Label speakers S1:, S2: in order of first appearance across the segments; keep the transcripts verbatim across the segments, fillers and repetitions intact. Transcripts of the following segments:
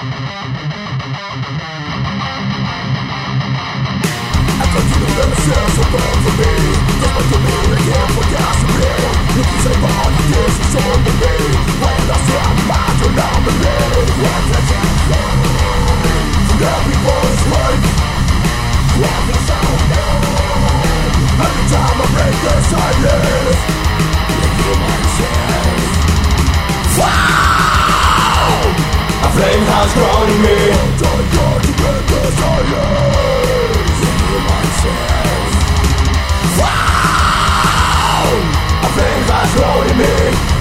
S1: Flame has grown in me. I'm trying hard to break the silence. Hear myself. Wow! A flame has grown in me.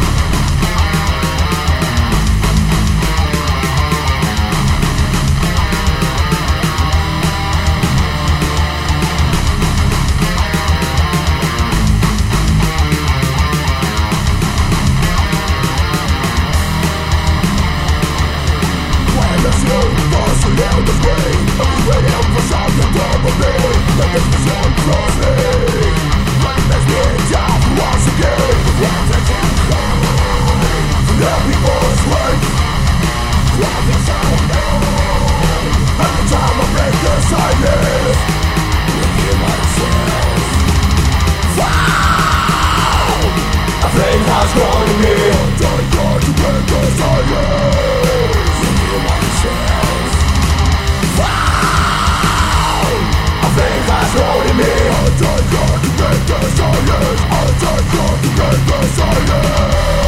S1: Down the way, I'm waiting for something to believe. But this vision draws me. What makes me down once again? What I can't find. The people's wake. What is unknown? Every time I break the silence, I hear myself. Wow! A flame has grown in me. I'm trying hard to break the silence. I hear myself. Holding me, I try hard to break the silence. I try hard to break the silence.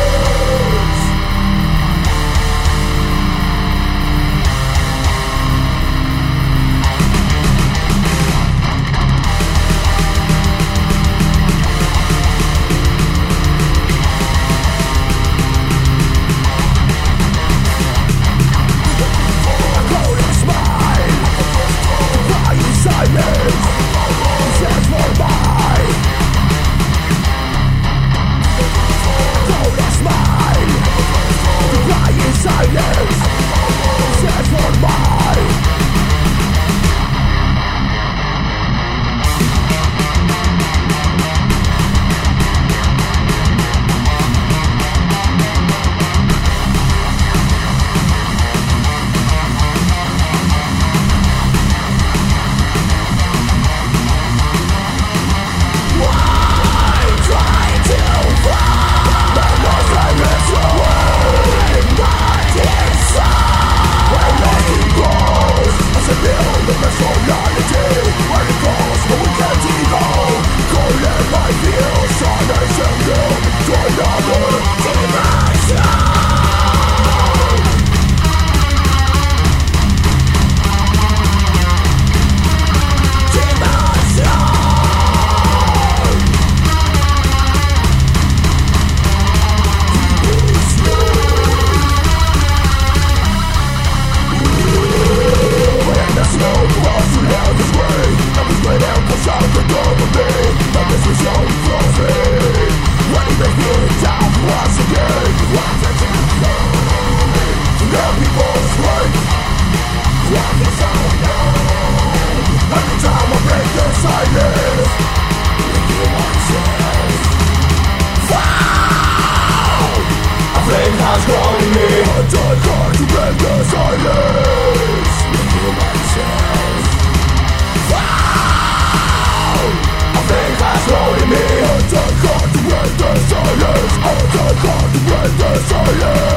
S1: I couldn't smile. Why in silence? Search for my Don't smile. To cry in silence. Search for my has grown in me. I try hard to break the silence. Hear myself. Wow! A flame has grown in me. I try hard to break the silence. I try hard to break the silence.